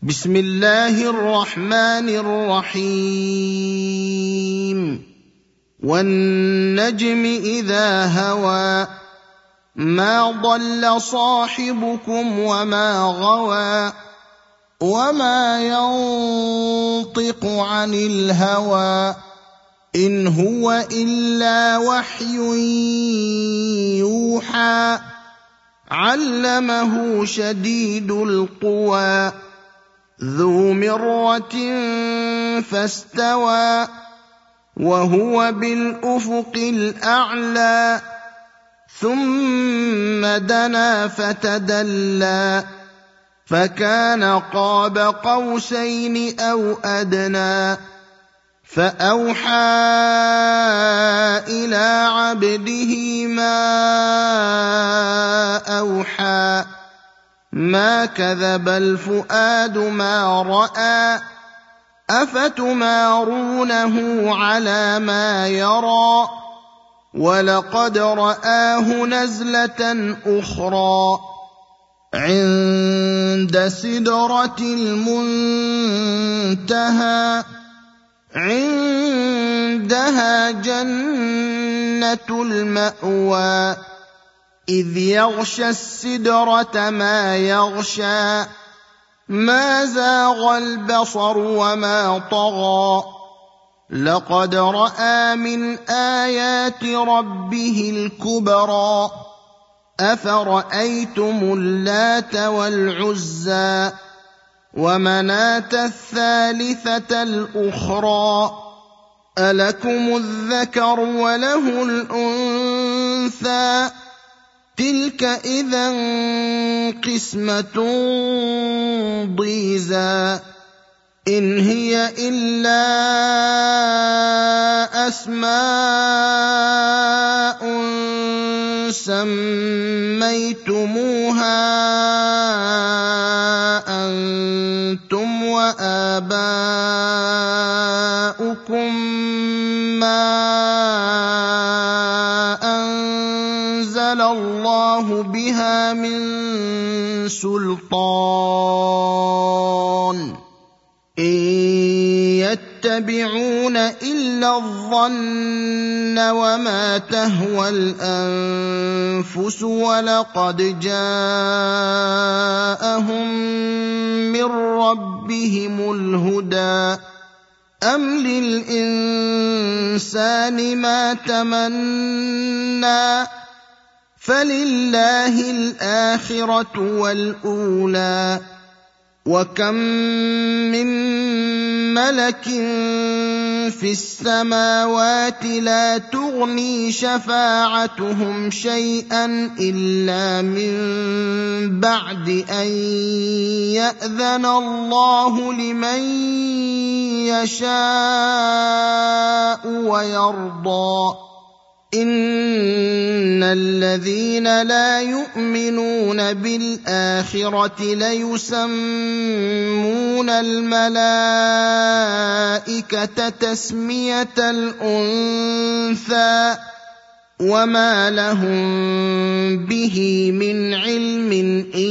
بسم الله الرحمن الرحيم والنجم إذا هوى ما ضل صاحبكم وما غوى وما ينطق عن الهوى إن هو إلا وحي يوحى علمه شديد القوى ذو مرة فاستوى وهو بالأفق الأعلى ثم دنا فتدلى فكان قاب قوسين أو أدنى فأوحى إلى عبده ما أوحى ما كذب الفؤاد ما رأى أفتمارونه على ما يرى ولقد رآه نزلة أخرى عند سدرة المنتهى عندها جنة المأوى إذ يغشى السدرة ما يغشى ما زاغ البصر وما طغى لقد رأى من آيات ربه الكبرى أفرأيتم اللات والعزى ومناة الثالثة الأخرى ألكم الذكر وله الأنثى تلك إذا قسمة ضيزى إن هي إلا أسماء سميتموها أنتم وآباؤكم ما أنزل الله بها من سلطان إن يتبعون إلا الظن وما تهوى الأنفس ولقد جاءهم من ربهم الهدى أم للإنسان ما تمنى فلله الآخرة والأولى وكم من ملك في السماوات لا تغني شفاعتهم شيئا إلا من بعد أن يأذن الله لمن يشاء ويرضى إن الذين لا يؤمنون بالآخرة ليسمون الملائكة تسمية الأنثى وما لهم به من علم إن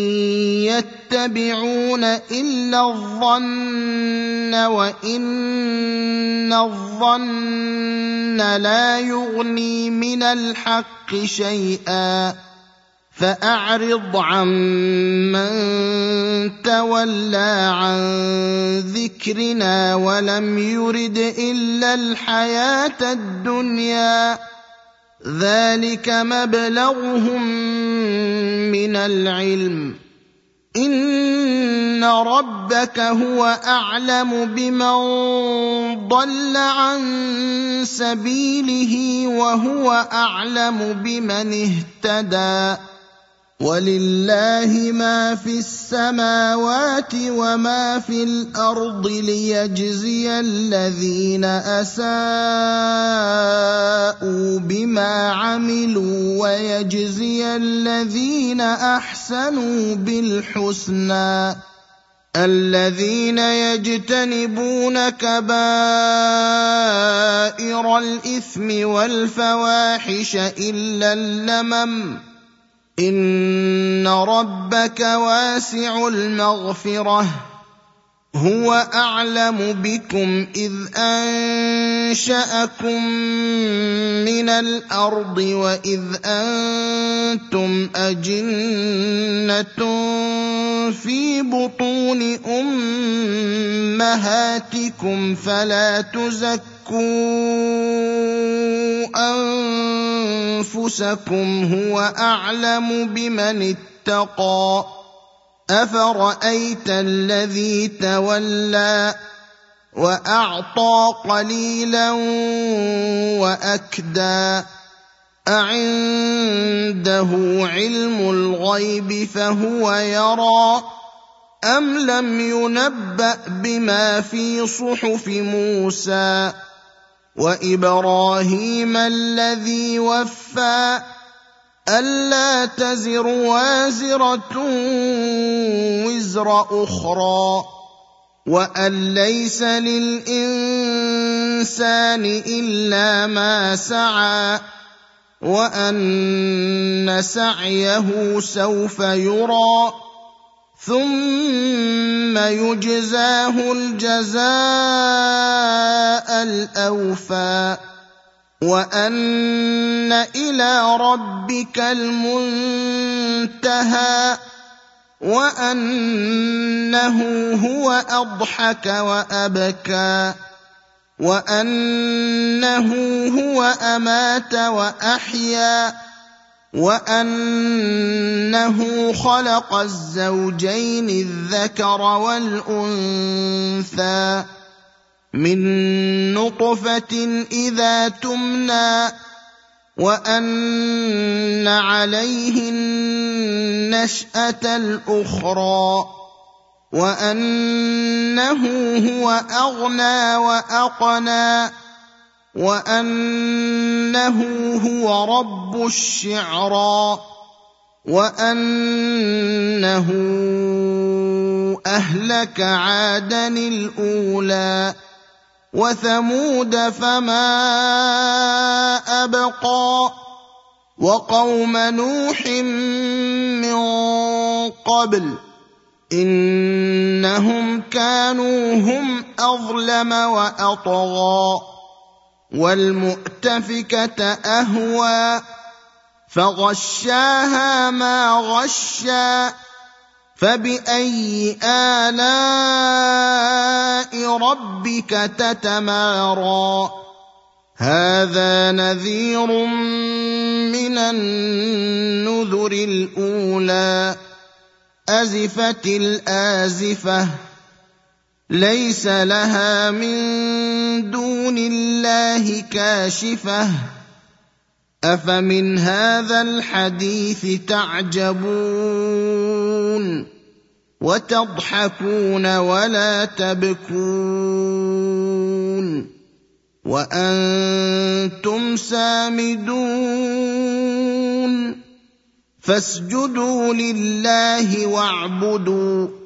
يتبعون إلا الظن وإن الظن لا يغني من الحق شيئا فأعرض عمن تولى عن ذكرنا ولم يرد إلا الحياة الدنيا ذلك مبلغهم من العلم إن ربك هو أعلم بمن ضل عن سبيله وهو أعلم بمن اهتدى ولله ما في السماوات وما في الأرض ليجزي الذين أساءوا بما عملوا ويجزي الذين أحسنوا بالحسنى الذين يجتنبون كبائر الإثم والفواحش إلا اللمم إن ربك واسع المغفرة هو أعلم بكم إذ أنشأكم من الأرض وإذ أنتم أجنة في بطون أمهاتكم فلا تزكوا أنفسكم هو أعلم بمن اتقى أفرأيت الذي تولى وأعطى قليلا وأكدى أعنده علم الغيب فهو يرى أم لم ينبأ بما في صحف موسى وإبراهيم الذي وفى ألا تزر وازرة وزر أخرى وأن ليس للإنسان إلا ما سعى وأن سعيه سوف يرى ثم يجزاه الجزاء الأوفى وأن إلى ربك المنتهى وأنه هو أضحك وأبكى وأنه هو أمات وأحيا وأنه خلق الزوجين الذكر والأنثى من نطفة إذا تمنى وأن عليه النشأة الأخرى وأنه هو أغنى وأقنى وأنه هو رب الشعرى وأنه أهلك عادا الأولى وثمود فما أبقى وقوم نوح من قبل إنهم كانوا هم أظلم وأطغى والمؤتفكة أهوى فغشاها ما غشى فبأي آلاء ربك تتمارى هذا نذير من النذر الأولى أزفت الآزفة ليس لها من دون الله كاشفة أفمن هذا الحديث تعجبون وتضحكون ولا تبكون وأنتم سامدون فاسجدوا لله واعبدوا